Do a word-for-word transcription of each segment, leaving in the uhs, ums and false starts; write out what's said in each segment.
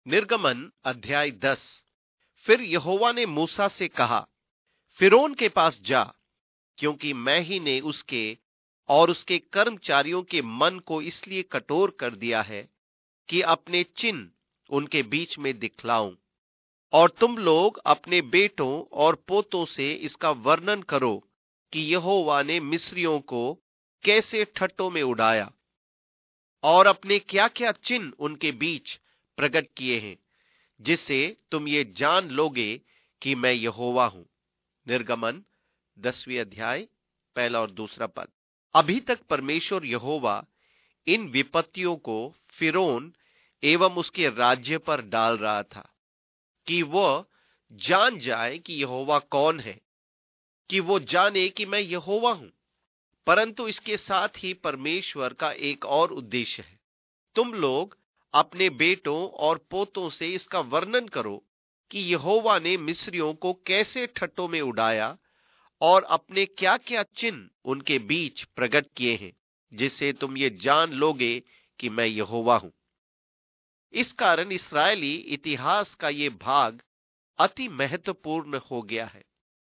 निर्गमन अध्याय दस। फिर यहोवा ने मूसा से कहा, फिरौन के पास जा, क्योंकि मैं ही ने उसके और उसके कर्मचारियों के मन को इसलिए कठोर कर दिया है कि अपने चिन्ह उनके बीच में दिखलाऊं, और तुम लोग अपने बेटों और पोतों से इसका वर्णन करो कि यहोवा ने मिस्रियों को कैसे ठट्ठों में उड़ाया और अपने क्या क्या चिन्ह उनके बीच प्रकट किए हैं, जिससे तुम ये जान लोगे कि मैं यहोवा हूं। निर्गमन दसवीं अध्याय पहला और दूसरा पद। अभी तक परमेश्वर यहोवा इन विपत्तियों को फिरौन एवं उसके राज्य पर डाल रहा था कि वह जान जाए कि यहोवा कौन है, कि वो जाने कि मैं यहोवा हूं। परंतु इसके साथ ही परमेश्वर का एक और उद्देश्य है। तुम लोग अपने बेटों और पोतों से इसका वर्णन करो कि यहोवा ने मिस्रियों को कैसे ठट्ठों में उड़ाया और अपने क्या क्या चिन्ह उनके बीच प्रकट किए हैं, जिससे तुम ये जान लोगे कि मैं यहोवा हूं। इस कारण इस्राएली इतिहास का ये भाग अति महत्वपूर्ण हो गया है।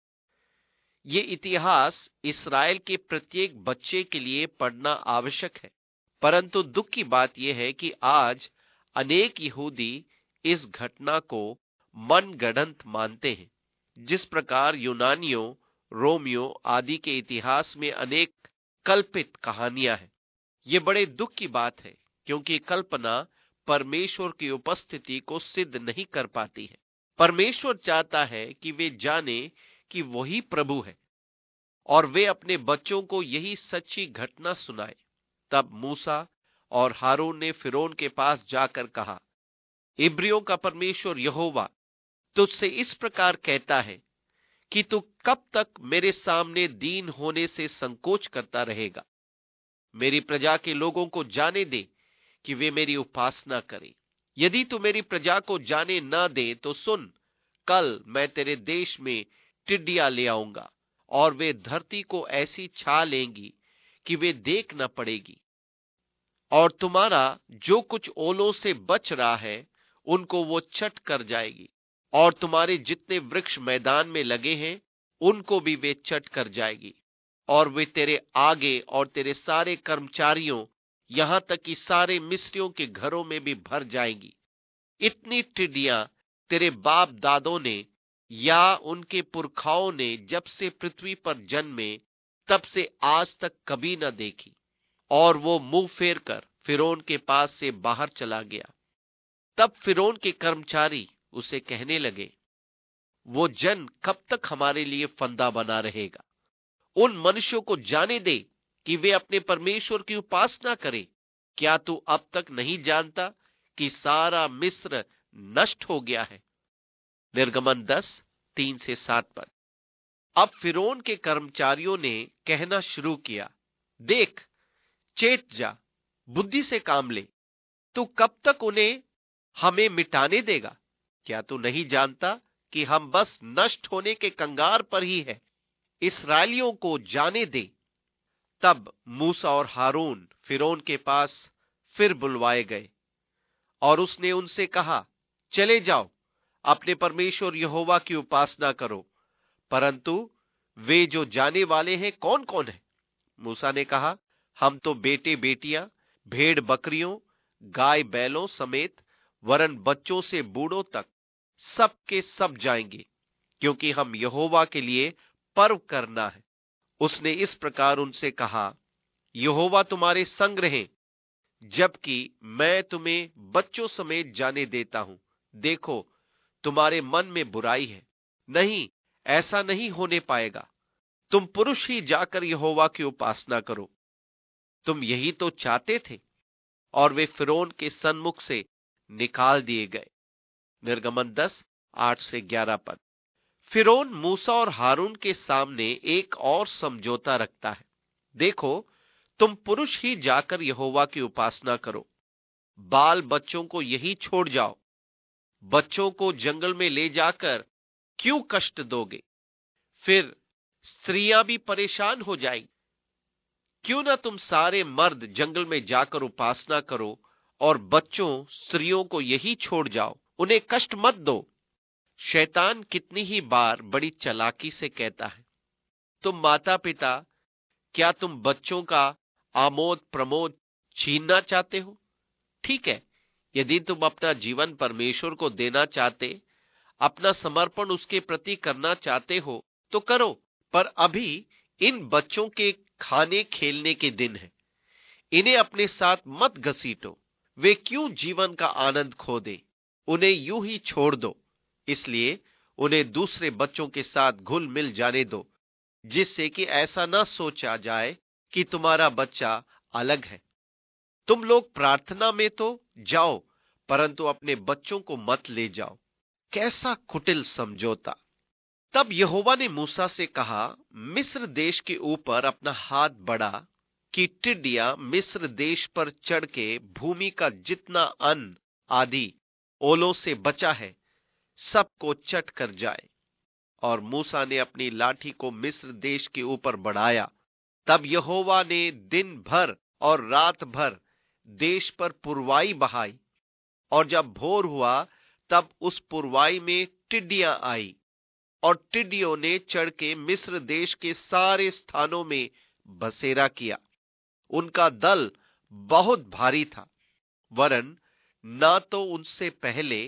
ये इतिहास इस्राएल के प्रत्येक बच्चे के लिए पढ़ना आवश्यक है। परंतु दुख की बात यह है कि आज अनेक यहूदी इस घटना को मनगढ़ंत मानते हैं। जिस प्रकार यूनानियों, रोमियो आदि के इतिहास में अनेक कल्पित कहानियां हैं। ये बड़े दुख की बात है, क्योंकि कल्पना परमेश्वर की उपस्थिति को सिद्ध नहीं कर पाती है। परमेश्वर चाहता है कि वे जाने कि वही प्रभु है, और वे अपने बच्चों को यही सच्ची घटना सुनाए। तब मूसा और हारून ने फिरौन के पास जाकर कहा, इब्रियों का परमेश्वर यहोवा तुझसे इस प्रकार कहता है कि तू कब तक मेरे सामने दीन होने से संकोच करता रहेगा। मेरी प्रजा के लोगों को जाने दे कि वे मेरी उपासना करें। यदि तू मेरी प्रजा को जाने न दे तो सुन, कल मैं तेरे देश में टिड्डियां ले आऊंगा, और वे धरती को ऐसी छा लेंगी कि वे देख न पड़ेगी, और तुम्हारा जो कुछ ओलों से बच रहा है उनको वो चट कर जाएगी, और तुम्हारे जितने वृक्ष मैदान में लगे हैं उनको भी वे चट कर जाएगी, और वे तेरे आगे और तेरे सारे कर्मचारियों, यहां तक कि सारे मिस्रियों के घरों में भी भर जाएंगी। इतनी टिड्डियां तेरे बाप दादों ने या उनके पुरखाओं ने जब से पृथ्वी पर जन्मे तब से आज तक कभी न देखी। और वो मुंह फेर कर फिरौन के पास से बाहर चला गया। तब फिरौन के कर्मचारी उसे कहने लगे, वो जन कब तक हमारे लिए फंदा बना रहेगा? उन मनुष्यों को जाने दे कि वे अपने परमेश्वर की उपासना करें। क्या तू अब तक नहीं जानता कि सारा मिस्र नष्ट हो गया है? निर्गमन दस तीन से सात पद। अब फिरौन के कर्मचारियों ने कहना शुरू किया, देख, चेत जा, बुद्धि से काम ले। तू कब तक उन्हें हमें मिटाने देगा? क्या तू नहीं जानता कि हम बस नष्ट होने के कंगार पर ही है? इस्राएलियों को जाने दे। तब मूसा और हारून फिरौन के पास फिर बुलवाए गए, और उसने उनसे कहा, चले जाओ, अपने परमेश्वर यहोवा की उपासना करो। परंतु वे जो जाने वाले हैं कौन कौन है? मूसा ने कहा, हम तो बेटे बेटियां, भेड़ बकरियों, गाय बैलों समेत वरन बच्चों से बूढ़ों तक सब के सब जाएंगे, क्योंकि हम यहोवा के लिए पर्व करना है। उसने इस प्रकार उनसे कहा, यहोवा तुम्हारे संग रहे, जबकि मैं तुम्हें बच्चों समेत जाने देता हूं। देखो, तुम्हारे मन में बुराई है। नहीं, ऐसा नहीं होने पाएगा। तुम पुरुष ही जाकर यहोवा की उपासना करो। तुम यही तो चाहते थे। और वे फिरौन के सन्मुख से निकाल दिए गए। निर्गमन दस आठ से ग्यारह पद। फिरौन मूसा और हारून के सामने एक और समझौता रखता है। देखो, तुम पुरुष ही जाकर यहोवा की उपासना करो। बाल बच्चों को यही छोड़ जाओ। बच्चों को जंगल में ले जाकर क्यों कष्ट दोगे? फिर स्त्रियां भी परेशान हो जाएंगी। क्यों ना तुम सारे मर्द जंगल में जाकर उपासना करो, और बच्चों स्त्रियों को यही छोड़ जाओ। उन्हें कष्ट मत दो। शैतान कितनी ही बार बड़ी चालाकी से कहता है, तुम माता पिता, क्या तुम बच्चों का आमोद प्रमोद छीनना चाहते हो? ठीक है, यदि तुम अपना जीवन परमेश्वर को देना चाहते, अपना समर्पण उसके प्रति करना चाहते हो तो करो, पर अभी इन बच्चों के खाने खेलने के दिन है, इन्हें अपने साथ मत घसीटो। वे क्यों जीवन का आनंद खो दे, उन्हें यूं ही छोड़ दो। इसलिए उन्हें दूसरे बच्चों के साथ घुल मिल जाने दो, जिससे कि ऐसा ना सोचा जाए कि तुम्हारा बच्चा अलग है। तुम लोग प्रार्थना में तो जाओ, परंतु अपने बच्चों को मत ले जाओ। कैसा कुटिल समझौता। तब यहोवा ने मूसा से कहा, मिस्र देश के ऊपर अपना हाथ बढ़ा कि टिड्डियां मिस्र देश पर चढ़ के भूमि का जितना अन्न आदि ओलों से बचा है सबको चट कर जाए। और मूसा ने अपनी लाठी को मिस्र देश के ऊपर बढ़ाया। तब यहोवा ने दिन भर और रात भर देश पर पुरवाई बहाई, और जब भोर हुआ तब उस पुरवाई में टिड्डियां आई, और टिड्डियों ने चढ़ के मिस्र देश के सारे स्थानों में बसेरा किया। उनका दल बहुत भारी था, वरन ना तो उनसे पहले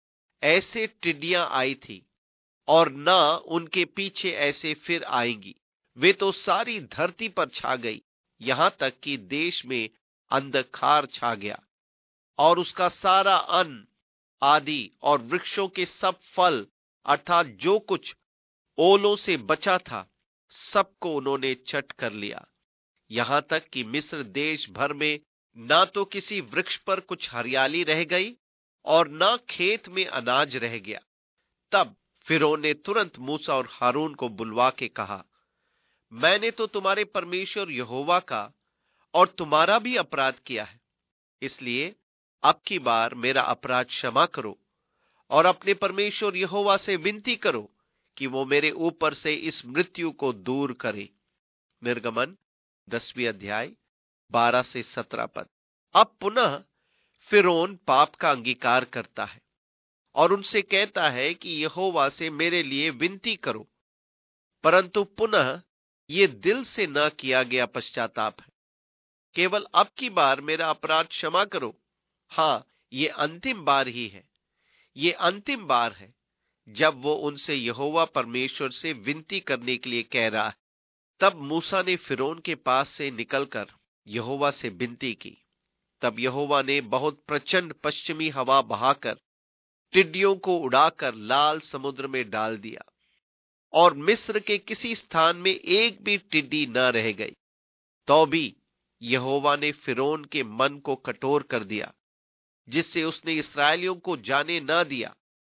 ऐसे टिड्डियां आई थी और ना उनके पीछे ऐसे फिर आएंगी। वे तो सारी धरती पर छा गई, यहां तक कि देश में अंधकार छा गया, और उसका सारा अन्न आदि और वृक्षों के सब फल अर्थात जो कुछ ओलों से बचा था सबको उन्होंने चट कर लिया। यहां तक कि मिस्र देश भर में ना तो किसी वृक्ष पर कुछ हरियाली रह गई और ना खेत में अनाज रह गया। तब फिरौन ने तुरंत मूसा और हारून को बुलवा के कहा, मैंने तो तुम्हारे परमेश्वर यहोवा का और तुम्हारा भी अपराध किया है, इसलिए अब की बार मेरा अपराध क्षमा करो और अपने परमेश्वर यहोवा से विनती करो कि वो मेरे ऊपर से इस मृत्यु को दूर करे। निर्गमन दसवीं अध्याय बारह से सत्रह पद। अब पुनः फिरौन पाप का अंगीकार करता है और उनसे कहता है कि यहोवा से मेरे लिए विनती करो, परंतु पुनः ये दिल से न किया गया पश्चाताप है। केवल अब की बार मेरा अपराध क्षमा करो। हां, ये अंतिम बार ही है, ये अंतिम बार है जब वो उनसे यहोवा परमेश्वर से विनती करने के लिए कह रहा है। तब मूसा ने फिरौन के पास से निकलकर यहोवा से विनती की। तब यहोवा ने बहुत प्रचंड पश्चिमी हवा बहाकर टिड्डियों को उड़ाकर लाल समुद्र में डाल दिया, और मिस्र के किसी स्थान में एक भी टिड्डी न रह गई। तो भी यहोवा ने फिरौन के मन को कठोर कर दिया, जिससे उसने इस्राएलियों को जाने न दिया।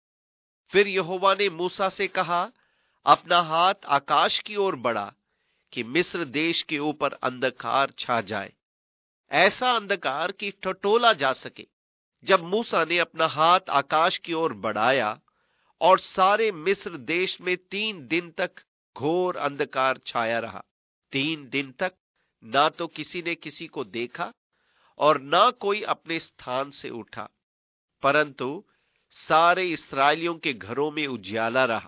फिर यहोवा ने मूसा से कहा, अपना हाथ आकाश की ओर बढ़ा कि मिस्र देश के ऊपर अंधकार छा जाए, ऐसा अंधकार कि टटोला जा सके। जब मूसा ने अपना हाथ आकाश की ओर बढ़ाया और सारे मिस्र देश में तीन दिन तक घोर अंधकार छाया रहा। तीन दिन तक ना तो किसी ने किसी को देखा और ना कोई अपने स्थान से उठा, परंतु सारे इस्राएलियों के घरों में उजियाला रहा।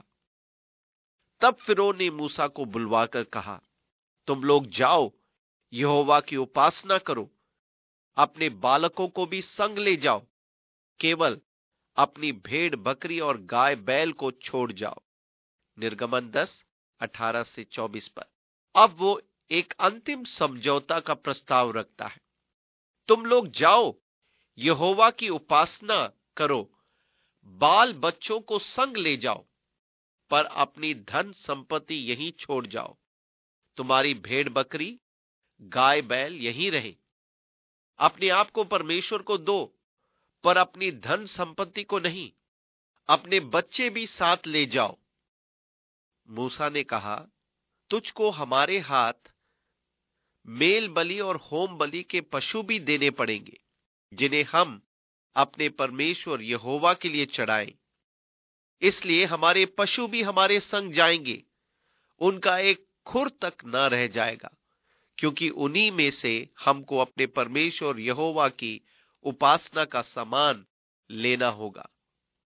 तब फिरौन ने मूसा को बुलवाकर कहा, तुम लोग जाओ, यहोवा की उपासना करो, अपने बालकों को भी संग ले जाओ, केवल अपनी भेड़ बकरी और गाय बैल को छोड़ जाओ। निर्गमन दस अठारह से चौबीस पर। अब वो एक अंतिम समझौता का प्रस्ताव रखता है। तुम लोग जाओ, यहोवा की उपासना करो, बाल बच्चों को संग ले जाओ, पर अपनी धन संपत्ति यहीं छोड़ जाओ। तुम्हारी भेड़ बकरी गाय बैल यहीं रहे। अपने आप को परमेश्वर को दो, पर अपनी धन संपत्ति को नहीं। अपने बच्चे भी साथ ले जाओ। मूसा ने कहा, तुझको हमारे हाथ मेल बलि और होम बलि के पशु भी देने पड़ेंगे, जिन्हें हम अपने परमेश्वर यहोवा के लिए चढ़ाएं। इसलिए हमारे पशु भी हमारे संग जाएंगे, उनका एक खुर तक न रह जाएगा, क्योंकि उन्हीं में से हमको अपने परमेश्वर यहोवा की उपासना का सामान लेना होगा।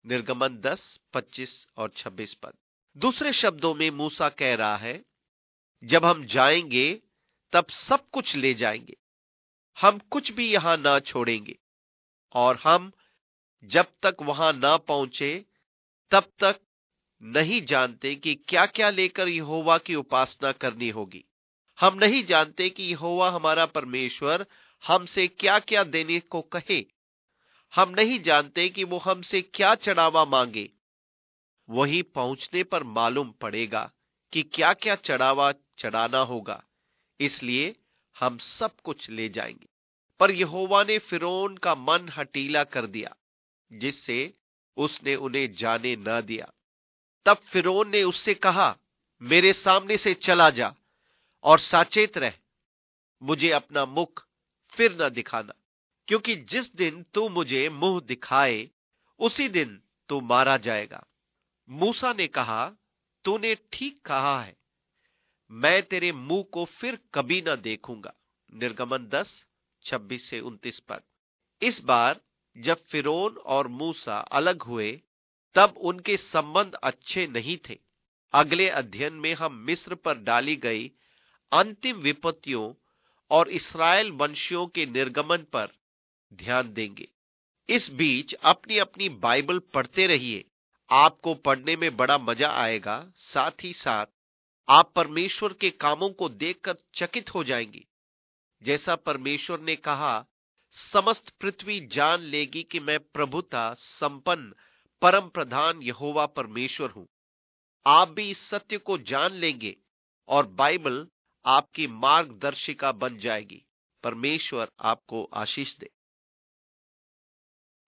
निर्गमन दस, पच्चीस और छब्बीस पद। दूसरे शब्दों में मूसा कह रहा है, जब हम जाएंगे तब सब कुछ ले जाएंगे, हम कुछ भी यहां ना छोड़ेंगे, और हम जब तक वहां ना पहुंचे तब तक नहीं जानते कि क्या क्या लेकर यहोवा की उपासना करनी होगी। हम नहीं जानते कि यहोवा हमारा परमेश्वर हमसे क्या क्या देने को कहे। हम नहीं जानते कि वो हमसे क्या चढ़ावा मांगे। वहीं पहुंचने पर मालूम पड़ेगा कि क्या क्या चढ़ावा चढ़ाना होगा, इसलिए हम सब कुछ ले जाएंगे। पर यहोवा ने फिरौन का मन हठीला कर दिया, जिससे उसने उन्हें जाने न दिया। तब फिरौन ने उससे कहा, मेरे सामने से चला जा और साचेत रह, मुझे अपना मुख फिर न दिखाना, क्योंकि जिस दिन तू मुझे मुंह दिखाए उसी दिन तू मारा जाएगा। मूसा ने कहा, तूने ठीक कहा है, मैं तेरे मुंह को फिर कभी न देखूंगा। निर्गमन दस, छब्बीस से उनतीस पद। इस बार जब फिरौन और मूसा अलग हुए तब उनके संबंध अच्छे नहीं थे। अगले अध्ययन में हम मिस्र पर डाली गई अंतिम विपत्तियों और इस्राएल वंशियों के निर्गमन पर ध्यान देंगे। इस बीच अपनी अपनी बाइबल पढ़ते रहिए, आपको पढ़ने में बड़ा मजा आएगा। साथ ही साथ आप परमेश्वर के कामों को देखकर चकित हो जाएंगे। जैसा परमेश्वर ने कहा, समस्त पृथ्वी जान लेगी कि मैं प्रभुता संपन्न परम प्रधान यहोवा परमेश्वर हूं। आप भी इस सत्य को जान लेंगे और बाइबल आपकी मार्गदर्शिका बन जाएगी। परमेश्वर आपको आशीष दे।